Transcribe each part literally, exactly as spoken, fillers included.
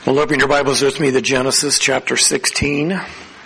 Well, open your Bibles with me to Genesis chapter sixteen.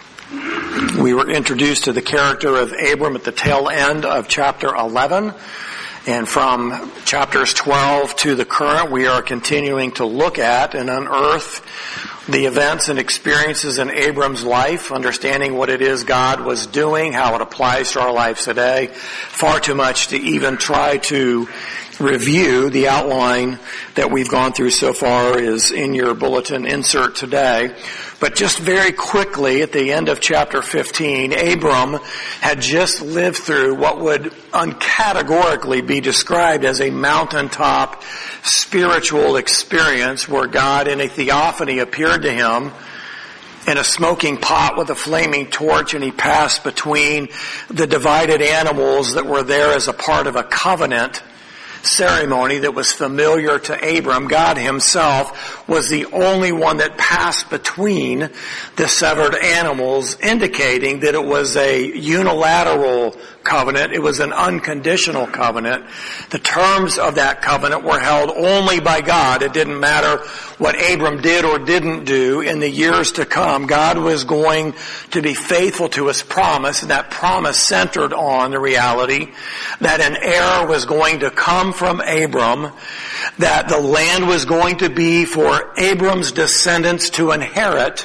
We were introduced to the character of Abram at the tail end of chapter eleven. And from chapters twelve to the current, we are continuing to look at and unearth the events and experiences in Abram's life, understanding what it is God was doing, how it applies to our lives today. Far too much to even try to review. The outline that we've gone through so far is in your bulletin insert today. But just very quickly, at the end of chapter fifteen, Abram had just lived through what would uncategorically be described as a mountaintop spiritual experience where God in a theophany appeared to him in a smoking pot with a flaming torch, and he passed between the divided animals that were there as a part of a covenant ceremony that was familiar to Abram. God himself was the only one that passed between the severed animals, indicating that it was a unilateral covenant. It was an unconditional covenant. The terms of that covenant were held only by God. It didn't matter what Abram did or didn't do in the years to come. God was going to be faithful to his promise, and that promise centered on the reality that an heir was going to come from Abram, that the land was going to be for Abram's descendants to inherit.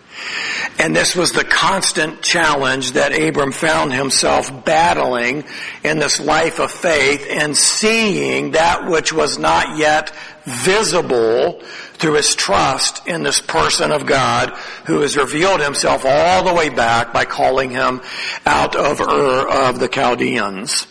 And this was the constant challenge that Abram found himself battling in this life of faith, and seeing that which was not yet visible through his trust in this person of God who has revealed himself all the way back by calling him out of Ur of the Chaldeans.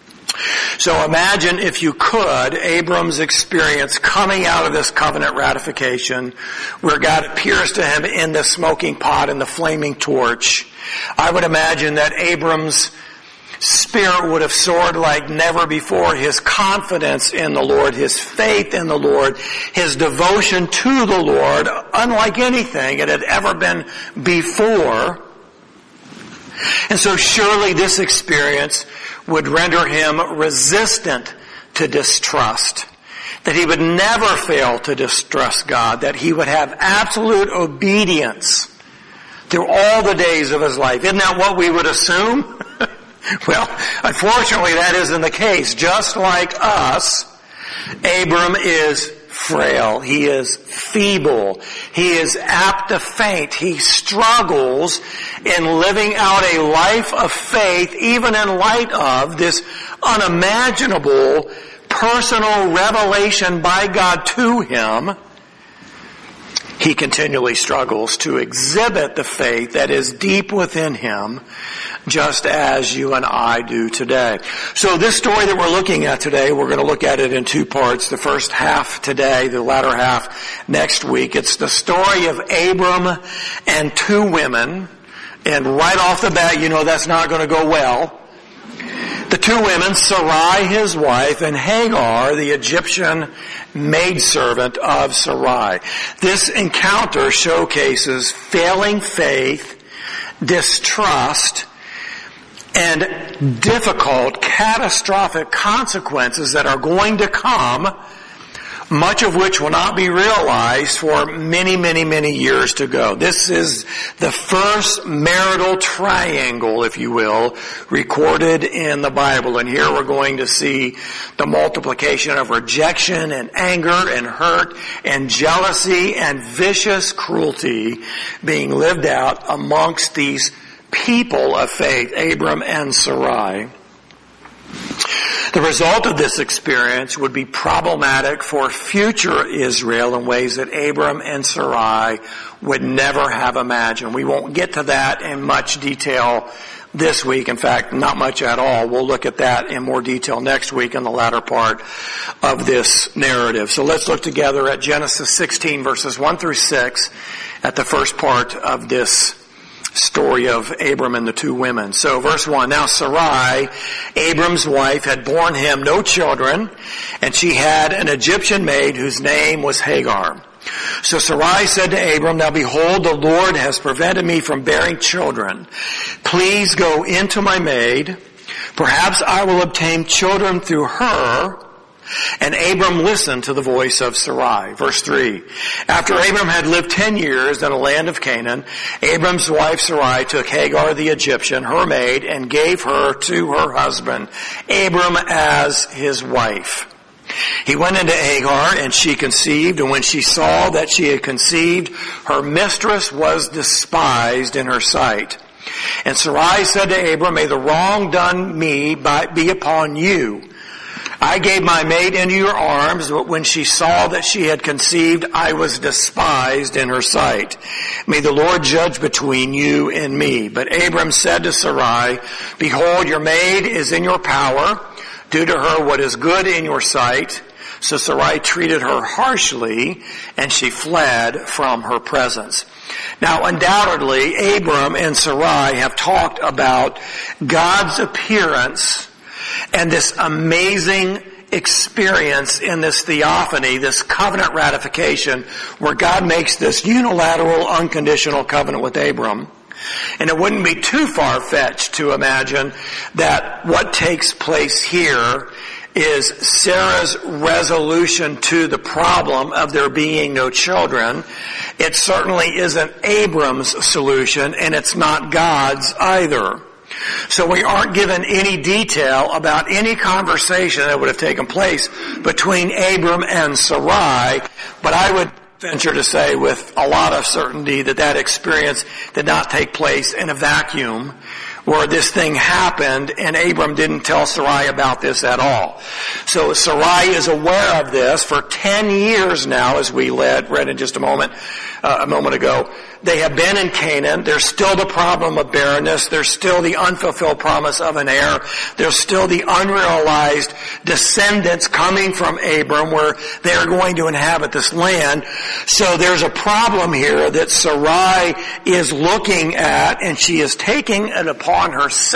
So imagine, if you could, Abram's experience coming out of this covenant ratification where God appears to him in the smoking pot and the flaming torch. I would imagine that Abram's spirit would have soared like never before. His confidence in the Lord, his faith in the Lord, his devotion to the Lord, unlike anything it had ever been before. And so surely this experience would render him resistant to distrust, that he would never fail to distrust God, that he would have absolute obedience through all the days of his life. Isn't that what we would assume? Well, unfortunately that isn't the case. Just like us, Abram is frail. He is feeble. He is apt to faint. He struggles in living out a life of faith, even in light of this unimaginable personal revelation by God to him. He continually struggles to exhibit the faith that is deep within him, just as you and I do today. So this story that we're looking at today, we're going to look at it in two parts. The first half today, the latter half next week. It's the story of Abram and two women. And right off the bat, you know that's not going to go well. The two women, Sarai, his wife, and Hagar, the Egyptian maidservant of Sarai. This encounter showcases failing faith, distrust, and difficult, catastrophic consequences that are going to come, much of which will not be realized for many, many, many years to go. This is the first marital triangle, if you will, recorded in the Bible. And here we're going to see the multiplication of rejection and anger and hurt and jealousy and vicious cruelty being lived out amongst these people of faith, Abram and Sarai. The result of this experience would be problematic for future Israel in ways that Abram and Sarai would never have imagined. We won't get to that in much detail this week. In fact, not much at all. We'll look at that in more detail next week in the latter part of this narrative. So let's look together at Genesis sixteen, verses one through six, at the first part of this story of Abram and the two women. So verse one, now Sarai, Abram's wife, had borne him no children, and she had an Egyptian maid whose name was Hagar. So Sarai said to Abram, now behold, the Lord has prevented me from bearing children. Please go into my maid. Perhaps I will obtain children through her. And Abram listened to the voice of Sarai. Verse three. After Abram had lived ten years in the land of Canaan, Abram's wife Sarai took Hagar the Egyptian, her maid, and gave her to her husband, Abram, as his wife. He went into Hagar, and she conceived, and when she saw that she had conceived, her mistress was despised in her sight. And Sarai said to Abram, may the wrong done me be upon you. I gave my maid into your arms, but when she saw that she had conceived, I was despised in her sight. May the Lord judge between you and me. But Abram said to Sarai, behold, your maid is in your power. Do to her what is good in your sight. So Sarai treated her harshly, and she fled from her presence. Now, undoubtedly, Abram and Sarai have talked about God's appearance and this amazing experience in this theophany, this covenant ratification, where God makes this unilateral, unconditional covenant with Abram. And it wouldn't be too far-fetched to imagine that what takes place here is Sarah's resolution to the problem of there being no children. It certainly isn't Abram's solution, and it's not God's either. So we aren't given any detail about any conversation that would have taken place between Abram and Sarai, but I would venture to say with a lot of certainty that that experience did not take place in a vacuum, where this thing happened and Abram didn't tell Sarai about this at all. So Sarai is aware of this for ten years now, as we read, read in just a moment, uh, a moment ago. They have been in Canaan. There's still the problem of barrenness. There's still the unfulfilled promise of an heir. There's still the unrealized descendants coming from Abram where they are going to inhabit this land. So there's a problem here that Sarai is looking at, and she is taking it upon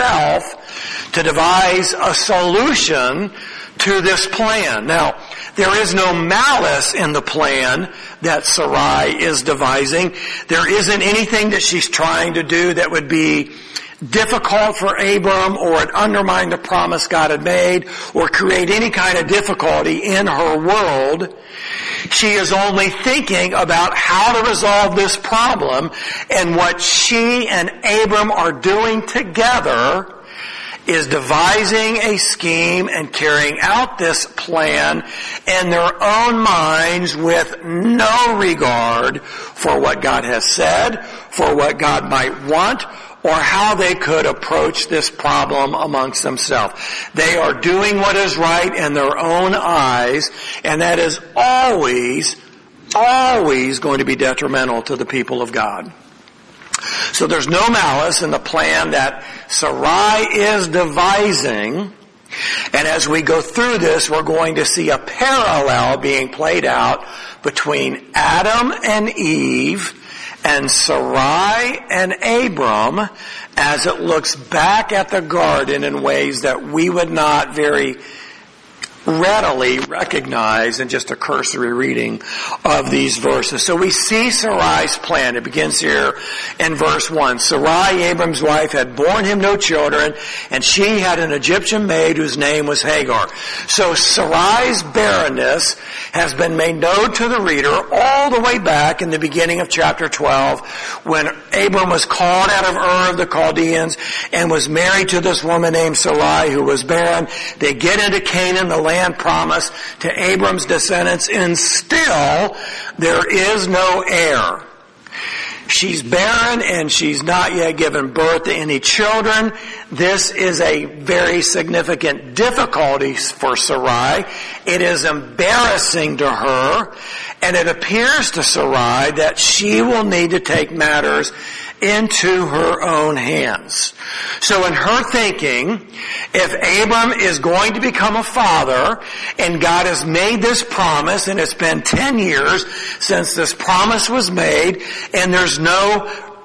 herself to devise a solution to this plan. Now, there is no malice in the plan that Sarai is devising. There isn't anything that she's trying to do that would be difficult for Abram or would undermine the promise God had made or create any kind of difficulty in her world. She is only thinking about how to resolve this problem, and what she and Abram are doing together is devising a scheme and carrying out this plan in their own minds with no regard for what God has said, for what God might want, or how they could approach this problem amongst themselves. They are doing what is right in their own eyes, and that is always, always going to be detrimental to the people of God. So there's no malice in the plan that Sarai is devising. And as we go through this, we're going to see a parallel being played out between Adam and Eve and Sarai and Abram as it looks back at the garden in ways that we would not very readily recognize in just a cursory reading of these verses. So we see Sarai's plan. It begins here in verse one. Sarai, Abram's wife, had borne him no children, and she had an Egyptian maid whose name was Hagar. So Sarai's barrenness has been made known to the reader all the way back in the beginning of chapter twelve, when Abram was called out of Ur of the Chaldeans and was married to this woman named Sarai who was barren. They get into Canaan, the land promised to Abram's descendants, and still there is no heir. She's barren and she's not yet given birth to any children. This is a very significant difficulty for Sarai. It is embarrassing to her, and it appears to Sarai that she will need to take matters into her own hands. So in her thinking, if Abram is going to become a father, and God has made this promise, and it's been ten years since this promise was made, and there's no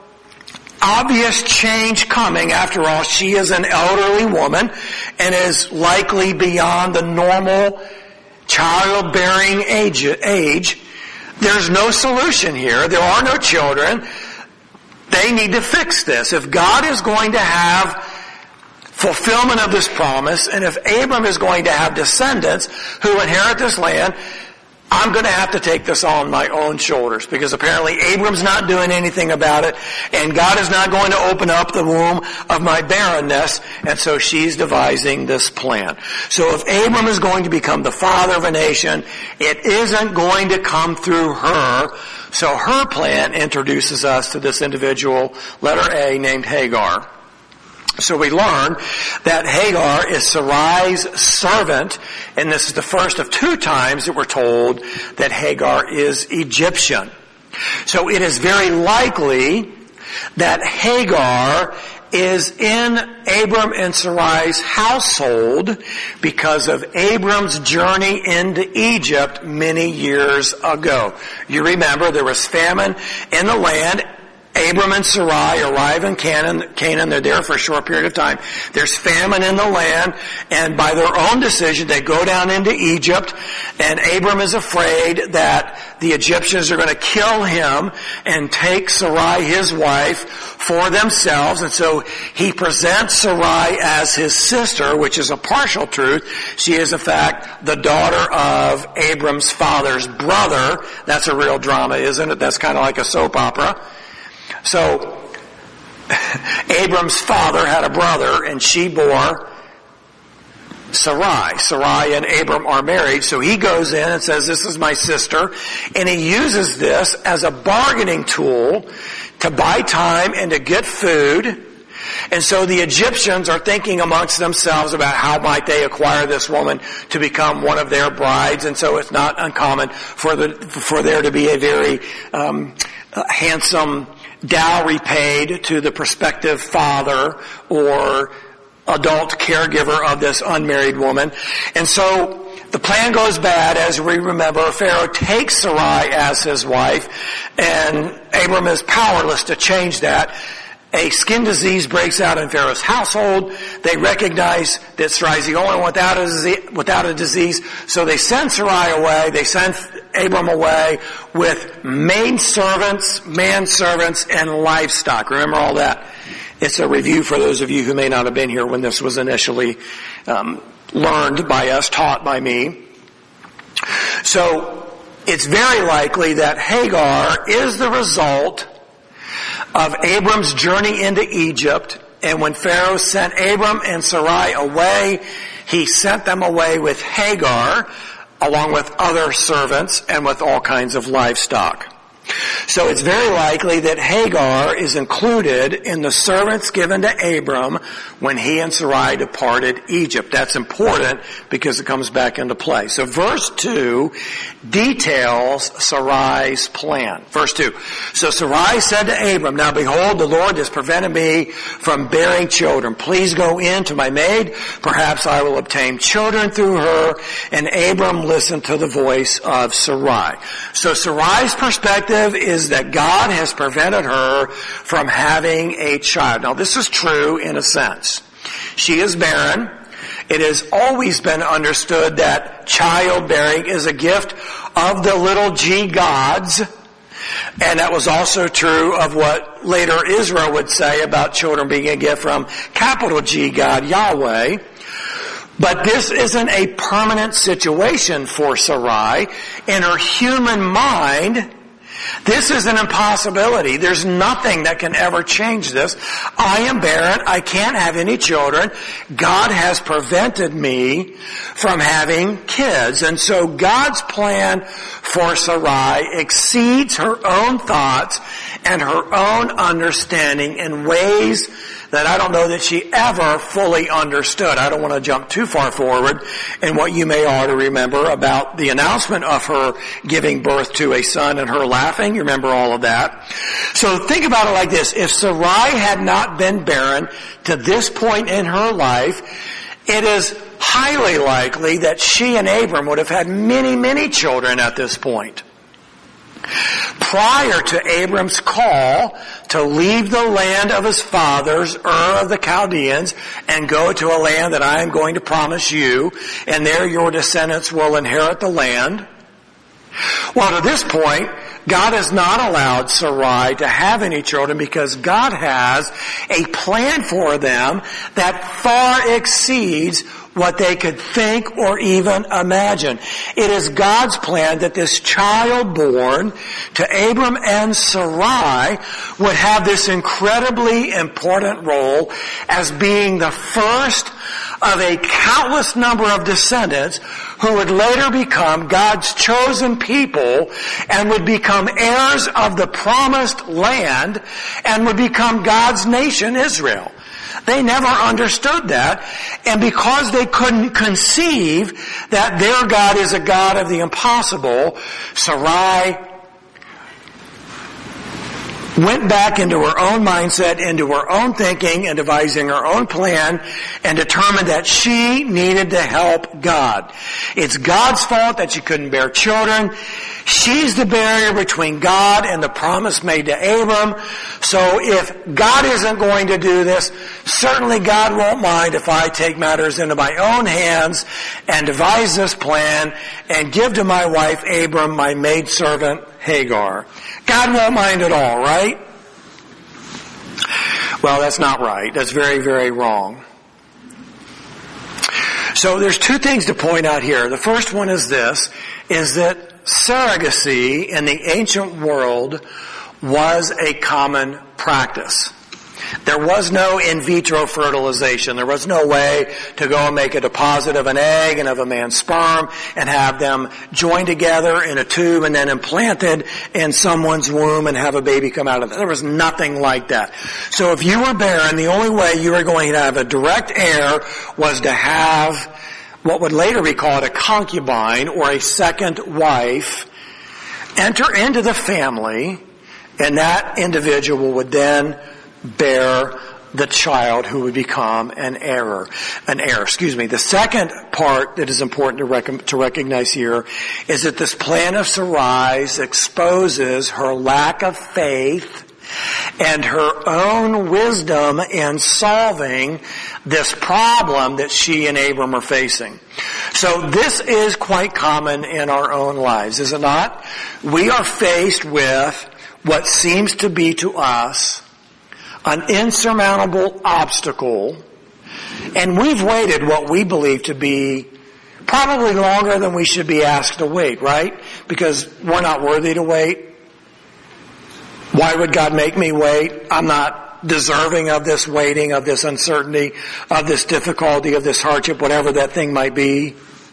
obvious change coming. After all, she is an elderly woman and is likely beyond the normal childbearing age, age. There's no solution here. There are no children. They need to fix this. If God is going to have fulfillment of this promise, and if Abram is going to have descendants who inherit this land, I'm going to have to take this on my own shoulders, because apparently Abram's not doing anything about it, and God is not going to open up the womb of my barrenness, and so she's devising this plan. So if Abram is going to become the father of a nation, it isn't going to come through her. So her plan introduces us to this individual, letter A, named Hagar. So we learn that Hagar is Sarai's servant, and this is the first of two times that we're told that Hagar is Egyptian. So it is very likely that Hagar is in Abram and Sarai's household because of Abram's journey into Egypt many years ago. You remember there was famine in the land. Abram and Sarai arrive in Canaan. Canaan, they're there for a short period of time. There's famine in the land, and by their own decision, they go down into Egypt, and Abram is afraid that the Egyptians are going to kill him and take Sarai, his wife, for themselves, and so he presents Sarai as his sister, which is a partial truth. She is, in fact, the daughter of Abram's father's brother. That's a real drama, isn't it? That's kind of like a soap opera. So, Abram's father had a brother, and she bore Sarai. Sarai and Abram are married, so he goes in and says, this is my sister, and he uses this as a bargaining tool to buy time and to get food. And so the Egyptians are thinking amongst themselves about how might they acquire this woman to become one of their brides, and so it's not uncommon for the for there to be a very um, handsome dowry paid to the prospective father or adult caregiver of this unmarried woman. And so the plan goes bad. As we remember, Pharaoh takes Sarai as his wife, and Abram is powerless to change that. A skin disease breaks out in Pharaoh's household. They recognize that Sarai is the only one without a disease, without a disease, so they send Sarai away. They send Abram away with maid servants, manservants, and livestock. Remember all that? It's a review for those of you who may not have been here when this was initially um, learned by us, taught by me. So it's very likely that Hagar is the result of Abram's journey into Egypt, and when Pharaoh sent Abram and Sarai away, he sent them away with Hagar, along with other servants and with all kinds of livestock. So it's very likely that Hagar is included in the servants given to Abram when he and Sarai departed Egypt. That's important because it comes back into play. So verse two details Sarai's plan. Verse two. So Sarai said to Abram, now behold, the Lord has prevented me from bearing children. Please go in to my maid. Perhaps I will obtain children through her. And Abram listened to the voice of Sarai. So Sarai's perspective is that God has prevented her from having a child. Now this is true in a sense. She is barren. It has always been understood that childbearing is a gift of the little g gods. And that was also true of what later Israel would say about children being a gift from capital G God, Yahweh. But this isn't a permanent situation for Sarai. In her human mind, this is an impossibility. There's nothing that can ever change this. I am barren. I can't have any children. God has prevented me from having kids. And so God's plan for Sarai exceeds her own thoughts and her own understanding in ways that I don't know that she ever fully understood. I don't want to jump too far forward in what you may ought to remember about the announcement of her giving birth to a son and her laughing. You remember all of that. So think about it like this. If Sarai had not been barren to this point in her life, it is highly likely that she and Abram would have had many, many children at this point. Prior to Abram's call to leave the land of his fathers, Ur of the Chaldeans, and go to a land that I am going to promise you, and there your descendants will inherit the land. Well, to this point, God has not allowed Sarai to have any children because God has a plan for them that far exceeds what they could think or even imagine. It is God's plan that this child born to Abram and Sarai would have this incredibly important role as being the first of a countless number of descendants who would later become God's chosen people and would become heirs of the promised land and would become God's nation, Israel. They never understood that, and because they couldn't conceive that their God is a God of the impossible, Sarai went back into her own mindset, into her own thinking, and devising her own plan, and determined that she needed to help God. It's God's fault that she couldn't bear children. She's the barrier between God and the promise made to Abram. So if God isn't going to do this, certainly God won't mind if I take matters into my own hands and devise this plan and give to my wife Abram my maidservant Hagar. God won't mind at all, right? Well, that's not right. That's very, very wrong. So there's two things to point out here. The first one is this, is that surrogacy in the ancient world was a common practice. There was no in vitro fertilization. There was no way to go and make a deposit of an egg and of a man's sperm and have them joined together in a tube and then implanted in someone's womb and have a baby come out of it. There was nothing like that. So if you were barren, the only way you were going to have a direct heir was to have what would later be called a concubine or a second wife enter into the family, and that individual would then bear the child who would become an heir. An heir, excuse me. The second part that is important to, rec- to recognize here is that this plan of Sarai's exposes her lack of faith and her own wisdom in solving this problem that she and Abram are facing. So this is quite common in our own lives, is it not? We are faced with what seems to be to us an insurmountable obstacle, and we've waited what we believe to be probably longer than we should be asked to wait, right? Because we're not worthy to wait. Why would God make me wait? I'm not deserving of this waiting, of this uncertainty, of this difficulty, of this hardship, whatever that thing might be.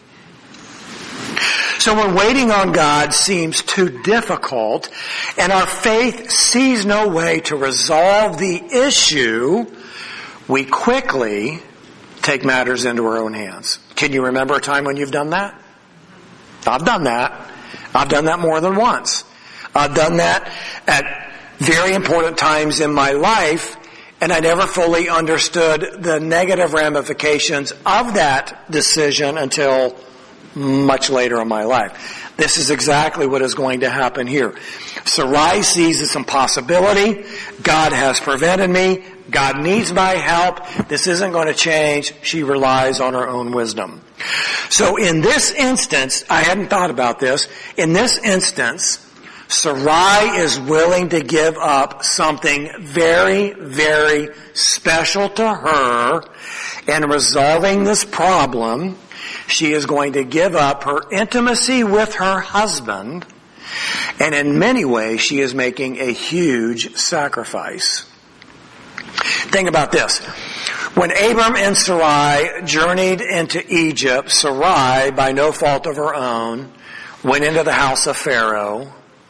So when waiting on God seems too difficult and our faith sees no way to resolve the issue, we quickly take matters into our own hands. Can you remember a time when you've done that? I've done that. I've done that more than once. I've done that at very important times in my life, and I never fully understood the negative ramifications of that decision until much later in my life. This is exactly what is going to happen here. Sarai sees this impossibility. God has prevented me. God needs my help. This isn't going to change. She relies on her own wisdom. So in this instance, I hadn't thought about this. In this instance, Sarai is willing to give up something very, very special to her in resolving this problem. She is going to give up her intimacy with her husband, and in many ways she is making a huge sacrifice. Think about this. When Abram and Sarai journeyed into Egypt, Sarai, by no fault of her own, went into the house of Pharaoh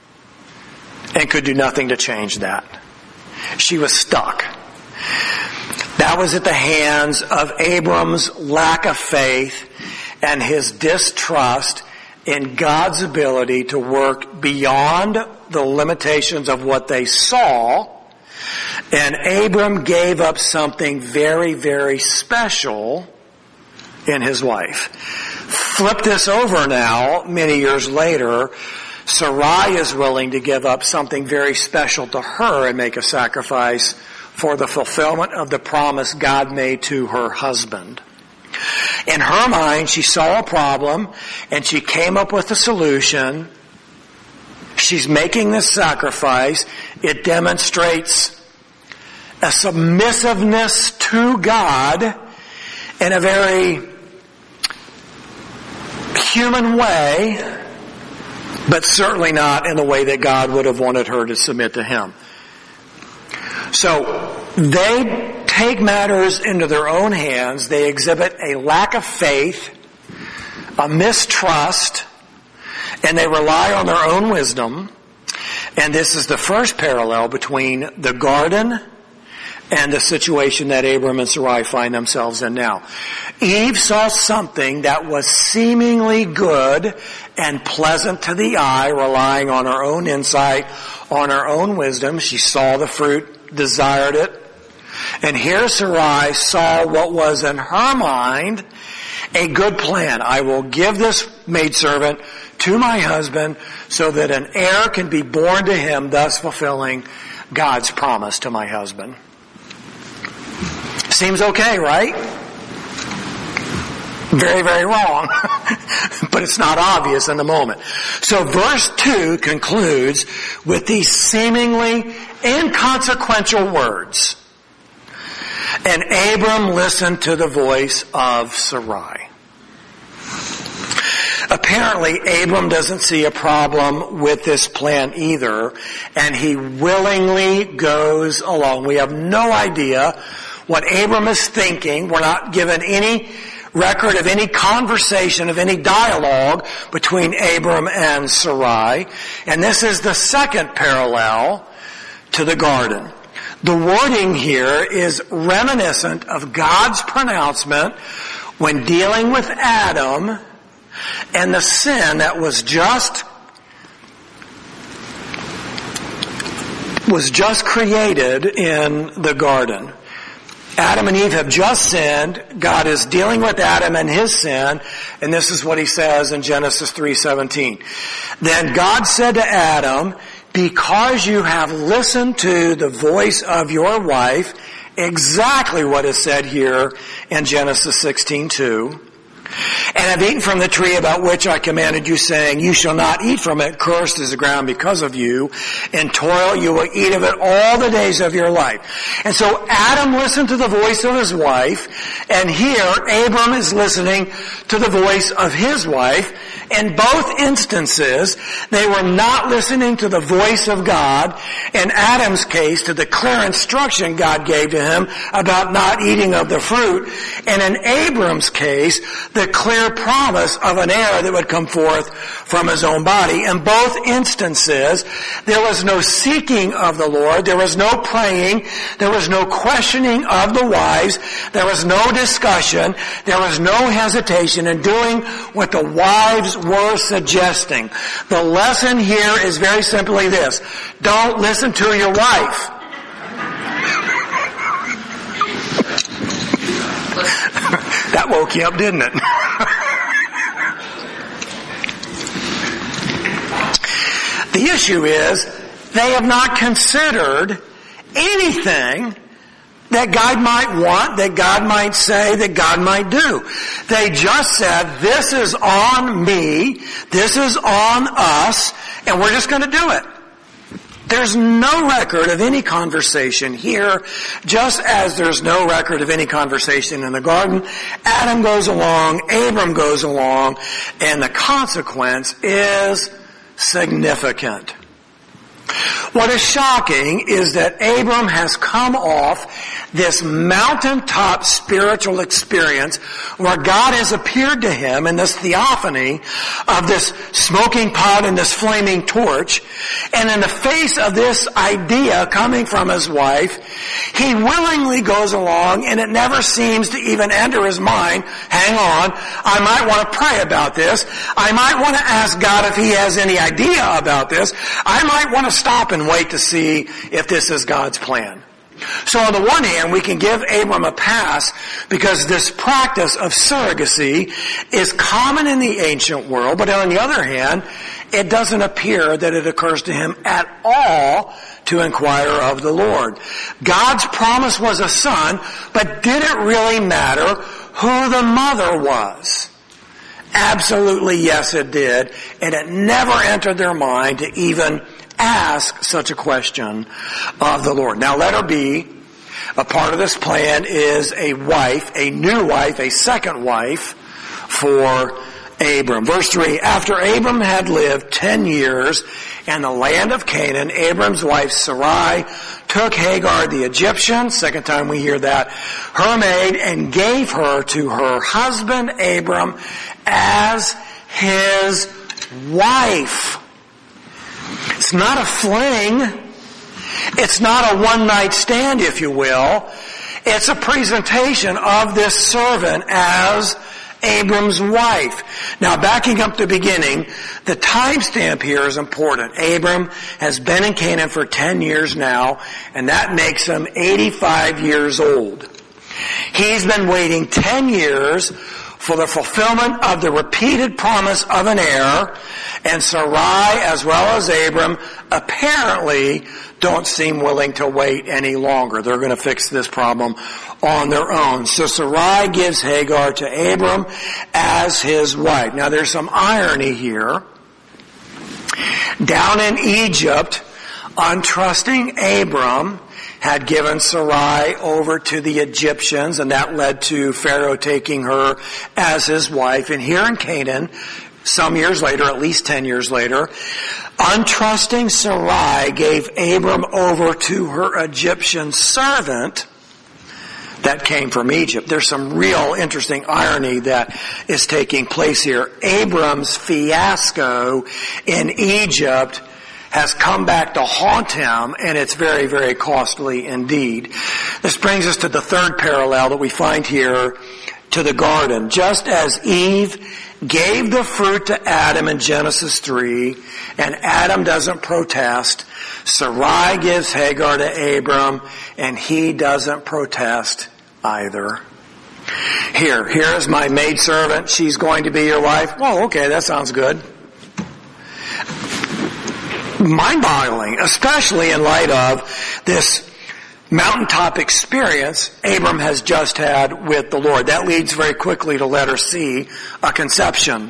and could do nothing to change that. She was stuck. That was at the hands of Abram's lack of faith and his distrust in God's ability to work beyond the limitations of what they saw. And Abram gave up something very, very special in his wife. Flip this over now, many years later, Sarai is willing to give up something very special to her and make a sacrifice for the fulfillment of the promise God made to her husband. In her mind, she saw a problem and she came up with a solution, she's making this sacrifice. It demonstrates a submissiveness to God in a very human way, but certainly not in the way that God would have wanted her to submit to Him. So they take matters into their own hands. They exhibit a lack of faith, a mistrust, and they rely on their own wisdom. And this is the first parallel between the garden and the situation that Abram and Sarai find themselves in now. Eve saw something that was seemingly good and pleasant to the eye, relying on her own insight, on her own wisdom. She saw the fruit, desired it. And here Sarai saw what was in her mind a good plan. I will give this maidservant to my husband so that an heir can be born to him, thus fulfilling God's promise to my husband. Seems okay, right? Very, very wrong. But it's not obvious in the moment. So verse two concludes with these seemingly inconsequential words. And Abram listened to the voice of Sarai. Apparently, Abram doesn't see a problem with this plan either, and he willingly goes along. We have no idea what Abram is thinking. We're not given any record of any conversation, of any dialogue between Abram and Sarai. And this is the second parallel to the garden. The wording here is reminiscent of God's pronouncement when dealing with Adam and the sin that was just was just created in the garden. Adam and Eve have just sinned. God is dealing with Adam and his sin, and this is what he says in Genesis three seventeen. Then God said to Adam, because you have listened to the voice of your wife, exactly what is said here in Genesis sixteen two, and have eaten from the tree about which I commanded you, saying, you shall not eat from it, cursed is the ground because of you. In toil you will eat of it all the days of your life. And so Adam listened to the voice of his wife, and here Abram is listening to the voice of his wife. In both instances, they were not listening to the voice of God. In Adam's case, to the clear instruction God gave to him about not eating of the fruit. And in Abram's case, the clear promise of an heir that would come forth from his own body. In both instances, there was no seeking of the Lord. There was no praying. There was no questioning of the wives. There was no discussion. There was no hesitation in doing what the wives were suggesting. The lesson here is very simply this. Don't listen to your wife. That woke you up, didn't it? The issue is they have not considered anything that God might want, that God might say, that God might do. They just said, this is on me, this is on us, and we're just going to do it. There's no record of any conversation here, just as there's no record of any conversation in the garden. Adam goes along, Abram goes along, and the consequence is significant. What is shocking is that Abram has come off this mountaintop spiritual experience where God has appeared to him in this theophany of this smoking pot and this flaming torch. And in the face of this idea coming from his wife, he willingly goes along, and it never seems to even enter his mind, hang on, I might want to pray about this. I might want to ask God if he has any idea about this. I might want to stop and wait to see if this is God's plan. So on the one hand, we can give Abram a pass because this practice of surrogacy is common in the ancient world, but on the other hand, it doesn't appear that it occurs to him at all to inquire of the Lord. God's promise was a son, but did it really matter who the mother was? Absolutely, yes, it did. And it never entered their mind to even ask such a question of the Lord. Now, letter B, a part of this plan is a wife, a new wife, a second wife for Abram. Verse three, after Abram had lived ten years in the land of Canaan, Abram's wife Sarai took Hagar the Egyptian, second time we hear that, her maid, and gave her to her husband Abram as his wife. It's not a fling. It's not a one-night stand, if you will. It's a presentation of this servant as Abram's wife. Now, backing up to the beginning, the timestamp here is important. Abram has been in Canaan for ten years now, and that makes him eighty-five years old. He's been waiting ten years for the fulfillment of the repeated promise of an heir, and Sarai as well as Abram apparently don't seem willing to wait any longer. They're going to fix this problem on their own. So Sarai gives Hagar to Abram as his wife. Now there's some irony here. Down in Egypt, untrusting Abram had given Sarai over to the Egyptians, and that led to Pharaoh taking her as his wife. And here in Canaan, some years later, at least ten years later, untrusting Sarai gave Abram over to her Egyptian servant that came from Egypt. There's some real interesting irony that is taking place here. Abram's fiasco in Egypt has come back to haunt him, and it's very, very costly indeed. This brings us to the third parallel that we find here to the garden. Just as Eve gave the fruit to Adam in Genesis three, and Adam doesn't protest, Sarai gives Hagar to Abram, and he doesn't protest either. Here, here is my maidservant. She's going to be your wife. Well, okay, that sounds good. Mind-boggling, especially in light of this mountaintop experience Abram has just had with the Lord. That leads very quickly to letter C, a conception.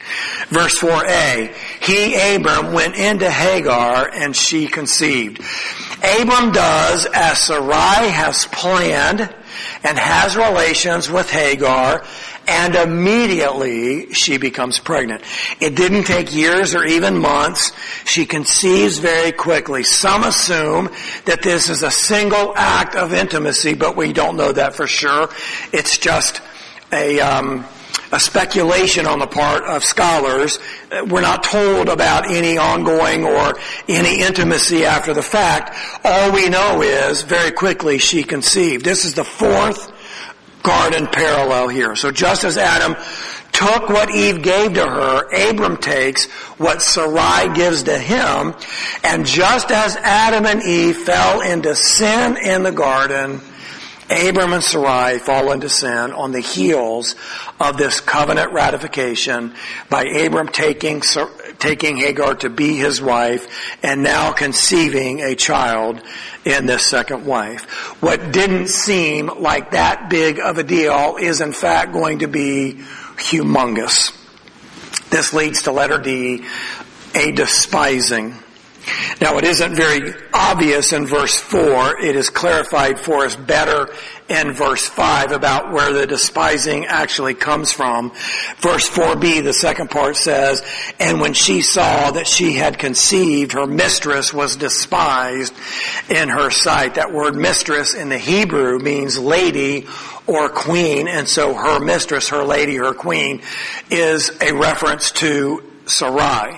Verse four a, he, Abram, went into Hagar and she conceived. Abram does as Sarai has planned and has relations with Hagar, and immediately she becomes pregnant. It didn't take years or even months. She conceives very quickly. Some assume that this is a single act of intimacy, but we don't know that for sure. It's just a um, a speculation on the part of scholars. We're not told about any ongoing or any intimacy after the fact. All we know is very quickly she conceived. This is the fourth garden parallel here. So just as Adam took what Eve gave to her, Abram takes what Sarai gives to him. And just as Adam and Eve fell into sin in the garden, Abram and Sarai fall into sin on the heels of this covenant ratification by Abram taking taking Hagar to be his wife and now conceiving a child in this second wife. What didn't seem like that big of a deal is in fact going to be humongous. This leads to letter D, a despising. Now, it isn't very obvious in verse four. It is clarified for us better in verse five about where the despising actually comes from. Verse four b, the second part says, and when she saw that she had conceived, her mistress was despised in her sight. That word mistress in the Hebrew means lady or queen, and so her mistress, her lady, her queen, is a reference to Sarai.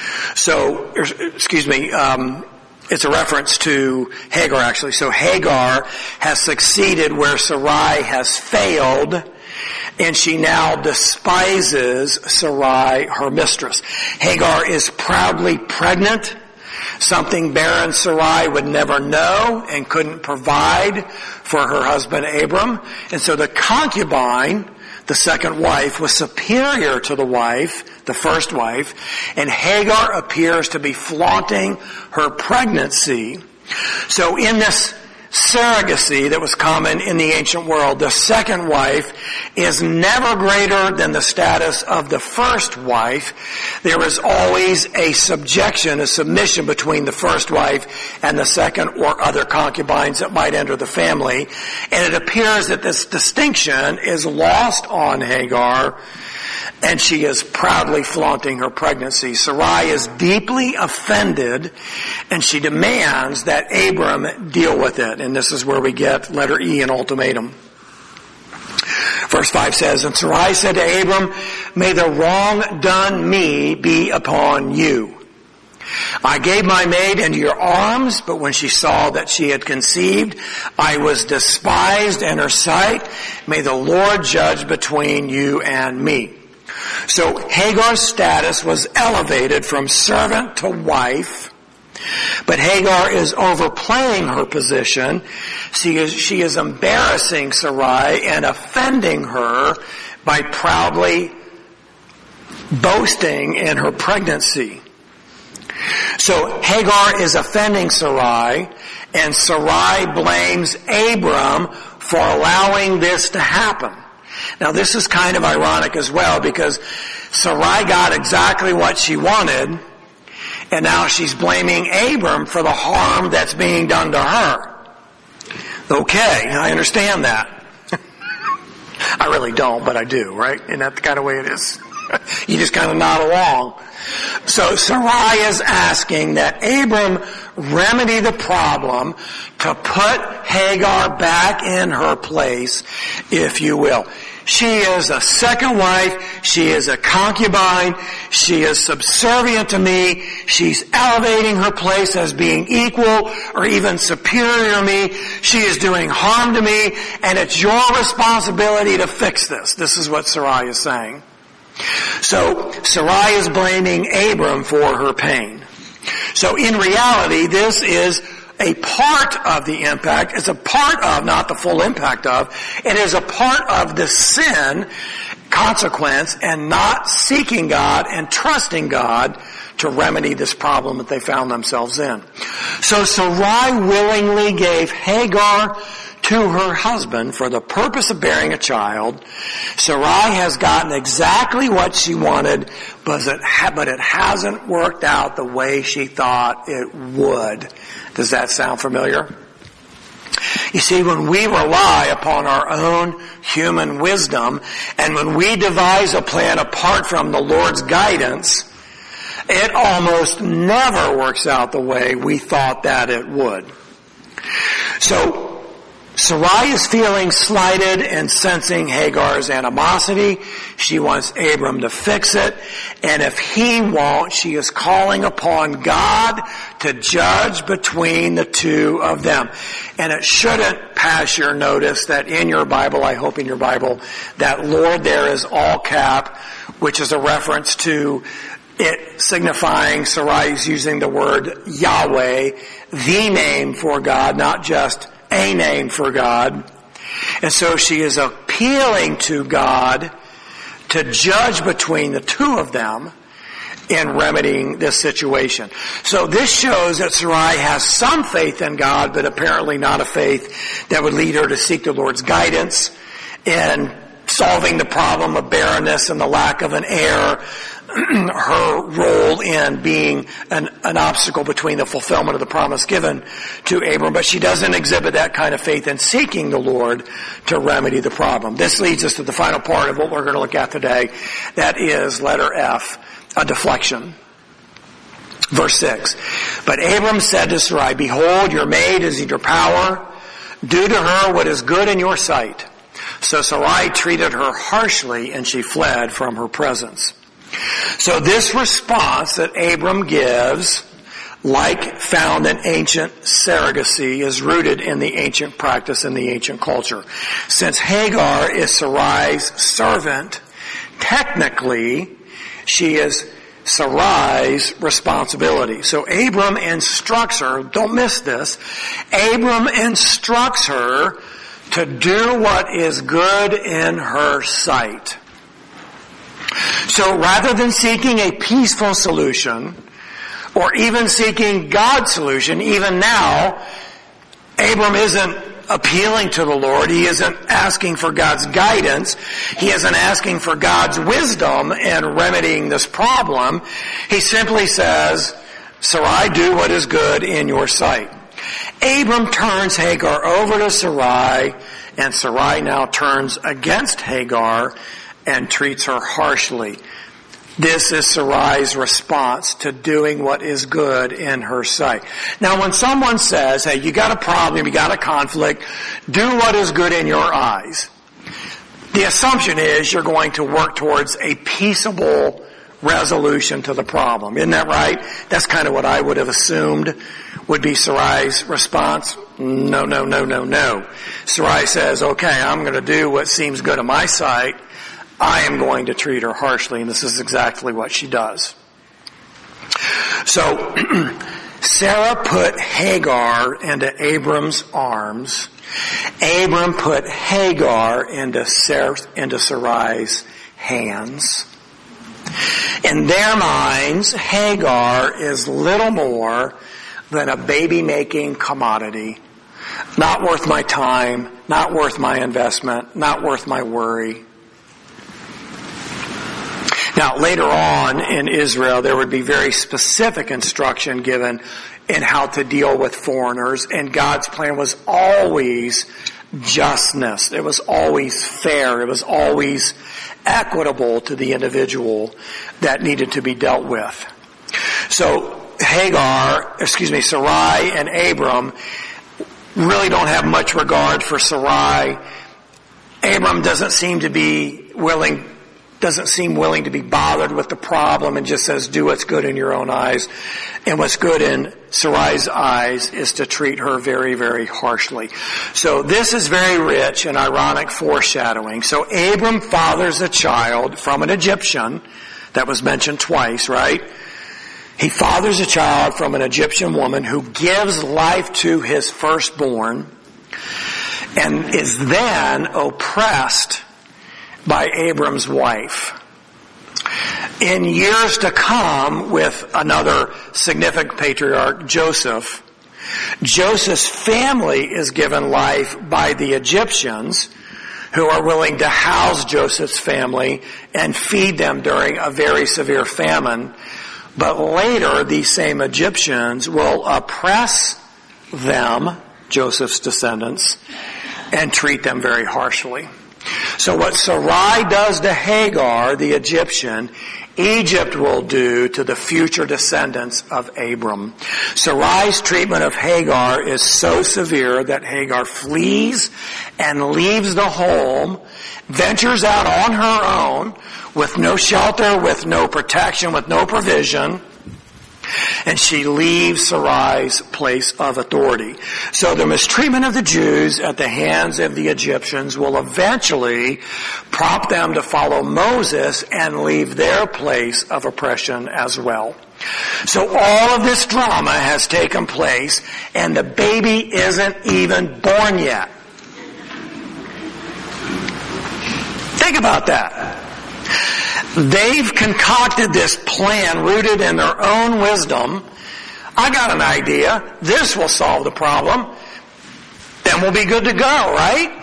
So, excuse me, um, it's a reference to Hagar actually. So Hagar has succeeded where Sarai has failed, and she now despises Sarai, her mistress. Hagar is proudly pregnant, something barren Sarai would never know and couldn't provide for her husband Abram. And so the concubine, the second wife, was superior to the wife, the first wife, and Hagar appears to be flaunting her pregnancy. So in this surrogacy that was common in the ancient world. The second wife is never greater than the status of the first wife. There is always a subjection, a submission between the first wife and the second or other concubines that might enter the family. And it appears that this distinction is lost on Hagar, and she is proudly flaunting her pregnancy. Sarai is deeply offended, and she demands that Abram deal with it. And this is where we get letter E, an ultimatum. Verse five says, and Sarai said to Abram, may the wrong done me be upon you. I gave my maid into your arms, but when she saw that she had conceived, I was despised in her sight. May the Lord judge between you and me. So Hagar's status was elevated from servant to wife, but Hagar is overplaying her position. She is, she is embarrassing Sarai and offending her by proudly boasting in her pregnancy. So Hagar is offending Sarai, and Sarai blames Abram for allowing this to happen. Now this is kind of ironic as well, because Sarai got exactly what she wanted, and now she's blaming Abram for the harm that's being done to her. Okay, I understand that. I really don't, but I do, right? Isn't that the kind of way it is? You just kind of nod along. So Sarai is asking that Abram remedy the problem to put Hagar back in her place, if you will. She is a second wife. She is a concubine. She is subservient to me. She's elevating her place as being equal or even superior to me. She is doing harm to me, and it's your responsibility to fix this. This is what Sarai is saying. So Sarai is blaming Abram for her pain. So in reality, this is a part of the impact. It's a part of, not the full impact of. It is a part of the sin consequence and not seeking God and trusting God to remedy this problem that they found themselves in. So Sarai willingly gave Hagar to her husband for the purpose of bearing a child. Sarai has gotten exactly what she wanted, but it, ha- but it hasn't worked out the way she thought it would. Does that sound familiar? You see, when we rely upon our own human wisdom, and when we devise a plan apart from the Lord's guidance, it almost never works out the way we thought that it would. So, Sarai is feeling slighted and sensing Hagar's animosity. She wants Abram to fix it. And if he won't, she is calling upon God to judge between the two of them. And it shouldn't pass your notice that in your Bible, I hope in your Bible, that Lord there is all cap, which is a reference to it signifying Sarai is using the word Yahweh, the name for God, not just a name for God. And so she is appealing to God to judge between the two of them in remedying this situation. So this shows that Sarai has some faith in God, but apparently not a faith that would lead her to seek the Lord's guidance in solving the problem of barrenness and the lack of an heir, her role in being an, an obstacle between the fulfillment of the promise given to Abram. But she doesn't exhibit that kind of faith in seeking the Lord to remedy the problem. This leads us to the final part of what we're going to look at today. That is letter F, a deflection. Verse six. But Abram said to Sarai, behold, your maid is in your power. Do to her what is good in your sight. So Sarai treated her harshly, and she fled from her presence. So this response that Abram gives, like found in ancient surrogacy, is rooted in the ancient practice and the ancient culture. Since Hagar is Sarai's servant, technically she is Sarai's responsibility. So Abram instructs her, don't miss this, Abram instructs her to do what is good in her sight. So rather than seeking a peaceful solution, or even seeking God's solution, even now, Abram isn't appealing to the Lord. He isn't asking for God's guidance. He isn't asking for God's wisdom in remedying this problem. He simply says, Sarai, do what is good in your sight. Abram turns Hagar over to Sarai, and Sarai now turns against Hagar and treats her harshly. This is Sarai's response to doing what is good in her sight. Now, when someone says, hey, you got a problem, you got a conflict, do what is good in your eyes, the assumption is you're going to work towards a peaceable resolution to the problem. Isn't that right? That's kind of what I would have assumed would be Sarai's response. No, no, no, no, no. Sarai says, okay, I'm going to do what seems good in my sight. I am going to treat her harshly, and this is exactly what she does. So, Sarah put Hagar into Abram's arms. Abram put Hagar into, Sarah, into Sarai's hands. In their minds, Hagar is little more than a baby-making commodity. Not worth my time, not worth my investment, not worth my worry. Now, later on in Israel, there would be very specific instruction given in how to deal with foreigners, and God's plan was always justness. It was always fair. It was always equitable to the individual that needed to be dealt with. So, Hagar, excuse me, Sarai and Abram really don't have much regard for Sarai. Abram doesn't seem to be willing doesn't seem willing to be bothered with the problem and just says, do what's good in your own eyes. And what's good in Sarai's eyes is to treat her very, very harshly. So this is very rich and ironic foreshadowing. So Abram fathers a child from an Egyptian. That was mentioned twice, right? He fathers a child from an Egyptian woman who gives life to his firstborn and is then oppressed by Abram's wife. In years to come, with another significant patriarch, Joseph, Joseph's family is given life by the Egyptians, who are willing to house Joseph's family and feed them during a very severe famine. But later, these same Egyptians will oppress them, Joseph's descendants, and treat them very harshly. So what Sarai does to Hagar, the Egyptian, Egypt will do to the future descendants of Abram. Sarai's treatment of Hagar is so severe that Hagar flees and leaves the home, ventures out on her own with no shelter, with no protection, with no provision, and she leaves Sarai's place of authority. So the mistreatment of the Jews at the hands of the Egyptians will eventually prompt them to follow Moses and leave their place of oppression as well. So all of this drama has taken place, and the baby isn't even born yet. Think about that. They've concocted this plan rooted in their own wisdom. I got an idea. This will solve the problem. Then we'll be good to go, right?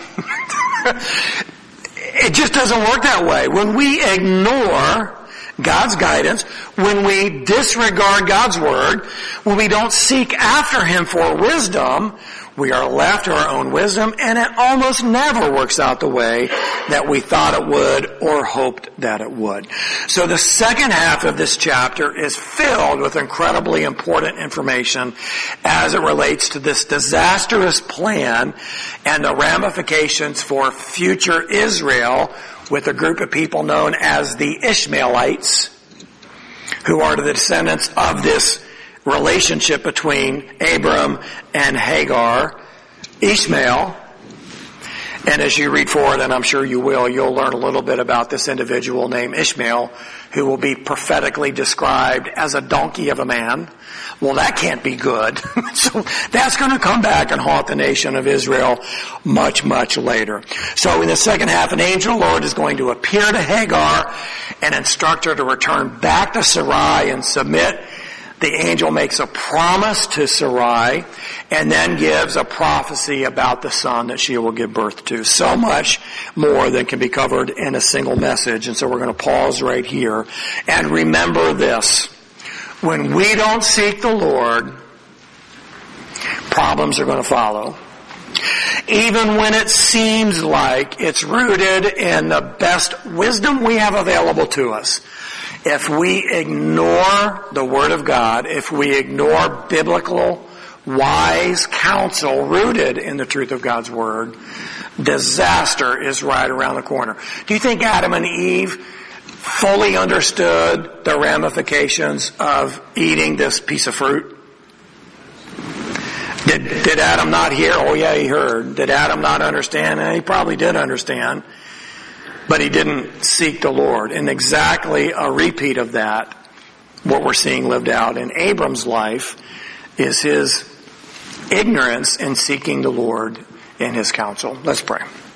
It just doesn't work that way. When we ignore God's guidance, when we disregard God's word, when we don't seek after Him for wisdom, we are left to our own wisdom, and it almost never works out the way that we thought it would or hoped that it would. So the second half of this chapter is filled with incredibly important information as it relates to this disastrous plan and the ramifications for future Israel with a group of people known as the Ishmaelites, who are the descendants of this relationship between Abram and Hagar, Ishmael. And as you read forward, and I'm sure you will, you'll learn a little bit about this individual named Ishmael, who will be prophetically described as a donkey of a man. Well, that can't be good. So that's going to come back and haunt the nation of Israel much, much later. So in the second half, an angel of the Lord is going to appear to Hagar and instruct her to return back to Sarai and submit The angel makes a promise to Sarai and then gives a prophecy about the son that she will give birth to. So much more than can be covered in a single message. And so we're going to pause right here and remember this. When we don't seek the Lord, problems are going to follow. Even when it seems like it's rooted in the best wisdom we have available to us. If we ignore the Word of God, if we ignore biblical, wise counsel rooted in the truth of God's Word, disaster is right around the corner. Do you think Adam and Eve fully understood the ramifications of eating this piece of fruit? Did, did Adam not hear? Oh yeah, he heard. Did Adam not understand? And he probably did understand. But he didn't seek the Lord. And exactly a repeat of that, what we're seeing lived out in Abram's life, is his ignorance in seeking the Lord in his counsel. Let's pray.